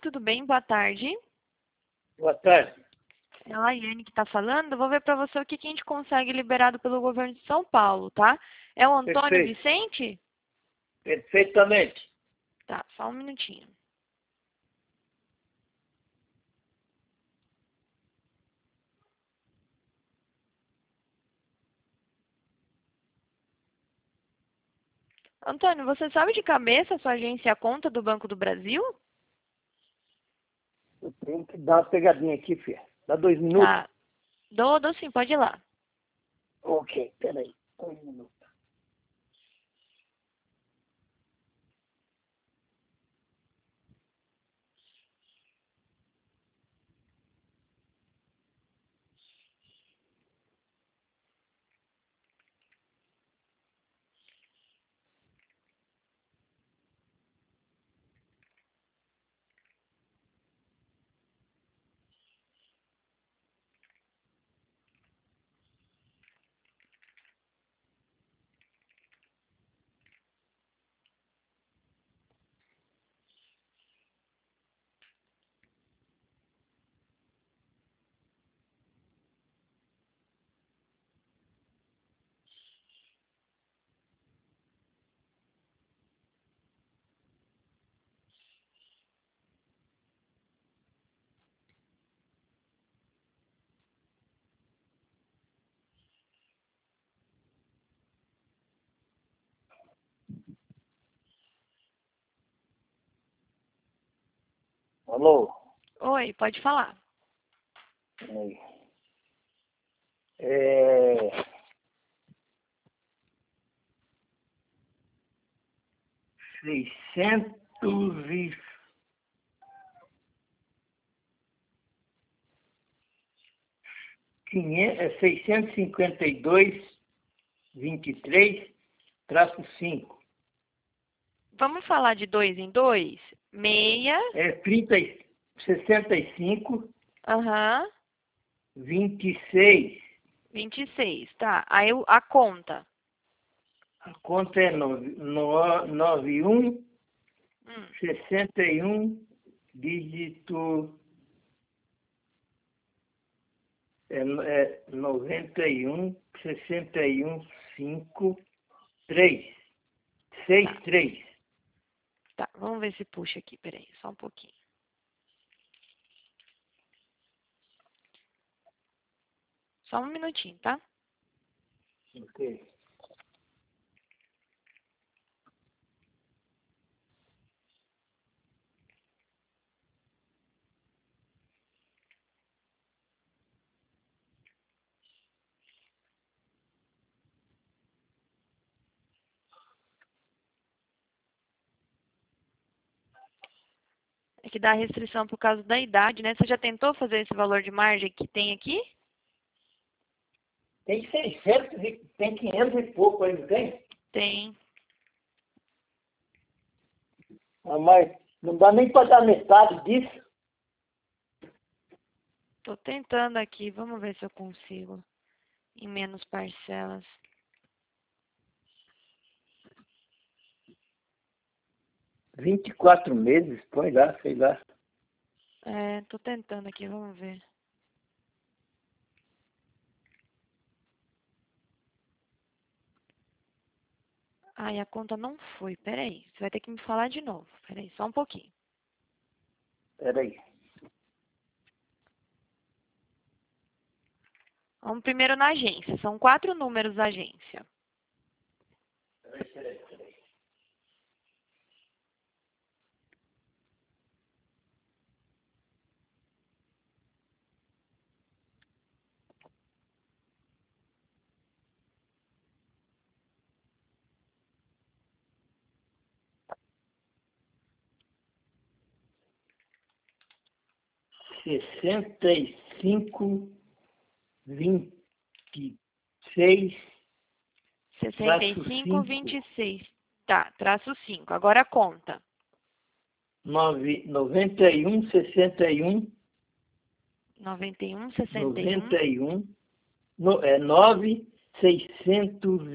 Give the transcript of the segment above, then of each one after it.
tudo bem? Boa tarde. Boa tarde. É a Laiane que está falando. Vou ver para você o que a gente consegue liberado pelo governo de São Paulo, tá? É o Antônio Perfeito. Vicente? Perfeitamente. Tá, só um minutinho. Antônio, você sabe de cabeça a sua agência e a conta do Banco do Brasil? Eu tenho que dar uma pegadinha aqui, filha. Dá 2 minutos? Tá. Dou sim, pode ir lá. Ok, peraí. 1 minuto. Alô? Oi, pode falar. Peraí. É... 600 e... 652,23-5. Vamos falar de dois em dois? Meia. É 65, Aham. 26. 26, tá. Aí a conta. A conta é 91, Hum. 61, dígito é 91, 61, 5, 3, 6, 3. Tá, vamos ver se puxa aqui, peraí, só um pouquinho. Só um minutinho, tá? Ok. É que dá restrição por causa da idade, né? Você já tentou fazer esse valor de margem que tem aqui? Tem 600, tem 500 e pouco aí, não tem? Tem. Ah, mas não dá nem para dar metade disso. Tô tentando aqui, vamos ver se eu consigo. Em menos parcelas. 24 meses, põe lá, sei lá. É, tô tentando aqui, vamos ver. Ai, a conta não foi. Peraí, você vai ter que me falar de novo. Peraí, só um pouquinho. Peraí. Vamos primeiro na agência. São 4 números da agência. Peraí. 65, 26, traço 65, 5, 26. Tá, traço 5. Agora a conta. 91, 61, 91, 61. 91, 9,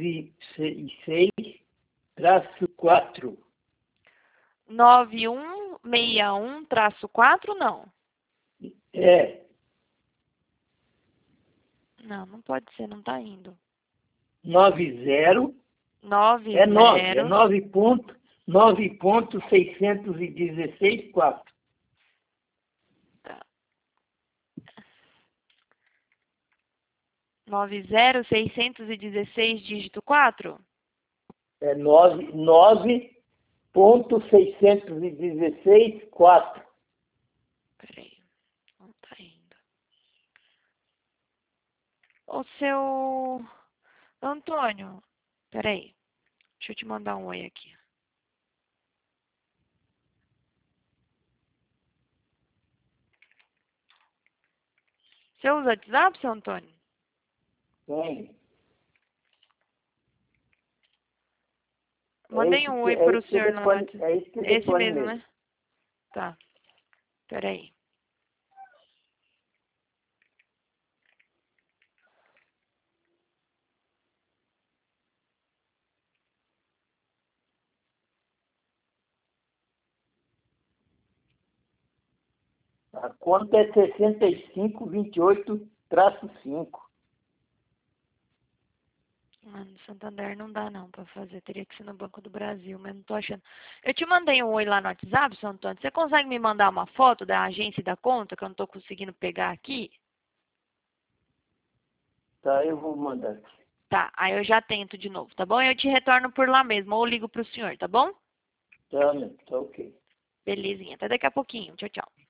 606, traço 4. 91, 9061-4, não? É. Não, não pode ser, não tá indo. 90. 90. É 9.616.4. Tá. 90.616, dígito 4? É 9.616.4. Peraí, não tá indo. Ô, seu Antônio, peraí, deixa eu te mandar um oi aqui. Você usa WhatsApp, seu Antônio? Tem. Mandei um oi para o senhor no WhatsApp. É esse Esse telefone mesmo, mesmo. né? Tá, peraí. A conta é 6528-5. Mano, Santander não dá não pra fazer. Teria que ser no Banco do Brasil, mas não tô achando. Eu te mandei um oi lá no WhatsApp, seu Antônio. Você consegue me mandar uma foto da agência e da conta que eu não tô conseguindo pegar aqui? Tá, eu vou mandar aqui. Tá, aí eu já tento de novo, tá bom? Eu te retorno por lá mesmo, ou ligo pro senhor, tá bom? Tá, meu, tá ok. Belezinha. Até daqui a pouquinho. Tchau, tchau.